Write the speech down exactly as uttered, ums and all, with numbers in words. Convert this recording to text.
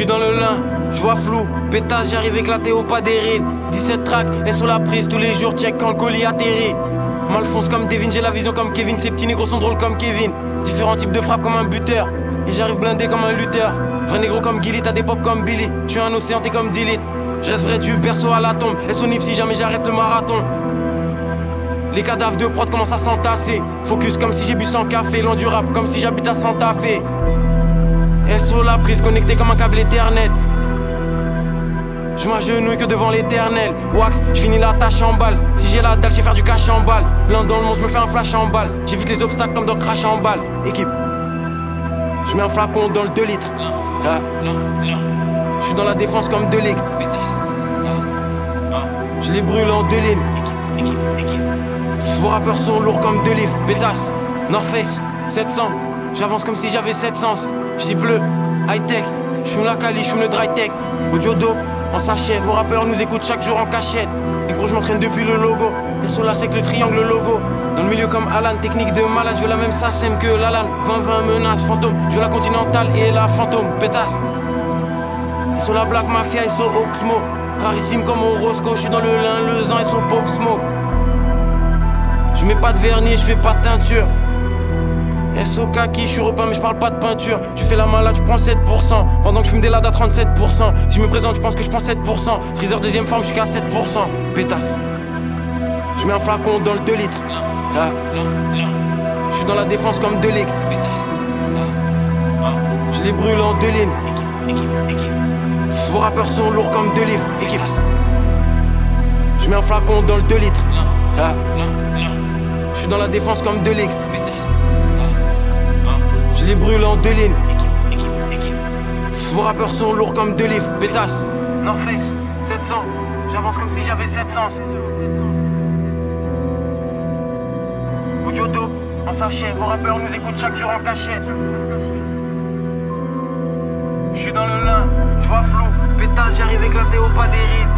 dans le lin, je vois flou, pétasse, j'arrive éclaté au pas des rides. dix-sept tracks, et sous la prise, tous les jours check quand le colis atterrit. Malfonce comme Devin, j'ai la vision comme Kevin. Ces petits négros sont drôles comme Kevin. Différents types de frappes comme un buteur. Et j'arrive blindé comme un lutteur. Vrai négro comme Gilly, t'as des pop comme Billy. Je suis un océan, t'es comme dix litres. Je reste vrai du berceau à la tombe. Et son nip si jamais j'arrête le marathon. Les cadavres de prod commencent à s'entasser. Focus comme si j'ai bu sans café. Loin du rap comme si j'habite à Santa Fe. S O la prise, connecté comme un câble éternel. Je m'agenouille que devant l'éternel. Wax, je finis la tâche en balle. Si j'ai la dalle, j'ai faire du cash en balle. L'un dans le monde, je me fais un flash en balle. J'évite les obstacles comme dans Crash en balle. Équipe, je mets un flacon dans le deux litres. Ah. Je suis dans la défense comme deux ligues. Je les brûle en deux lignes. Vos rappeurs sont lourds comme deux livres. Pétasse, North Face, sept cents. J'avance comme si j'avais sept sens. J'dis bleu, high tech. J'fume la Cali, j'fume le dry tech. Audio dope, en sachet. Vos rappeurs nous écoutent chaque jour en cachette. Et gros, j'm'entraîne depuis le logo. Et sur la sec, le triangle, le logo. Dans le milieu comme Alan, technique de malade. Je veux la même SACEM que l'Alan. vingt vingt menace, fantôme. Je veux la continentale et la fantôme. Pétasse. Et sur la Black Mafia, et sur Oxmo. Rarissime comme Orozco. J'suis dans le lin, le zan et sur Pop Smoke. J'mets pas de vernis, j'fais pas de teinture. S O kaki, j'suis repeint mais j'parle pas de peinture. Tu fais la malade, j'prends sept pour cent. Pendant que j'fume des lads à trente-sept pour cent. Si je me présente, j'pense que j'prends sept pour cent. Freezer deuxième forme, j'suis qu'à sept pour cent. Pétasse. J'mets un flacon dans le deux litres. Ah. J'suis dans la défense comme deux ligues. Je les brûle en deux lignes. Vos rappeurs sont lourds comme deux livres. Équipe. J'mets un flacon dans le deux litres. Ah. J'suis dans la défense comme deux ligues. Je les brûle en deux lignes. Vos rappeurs sont lourds comme deux livres. Pétasse. North Face, sept cents. J'avance comme si j'avais sept sens. Audio dope, en sachet. Vos rappeurs nous écoutent chaque jour en cachette. J'suis dans le lin, j'vois flou. Pétasse, j'arrive éclaté au pas des rides.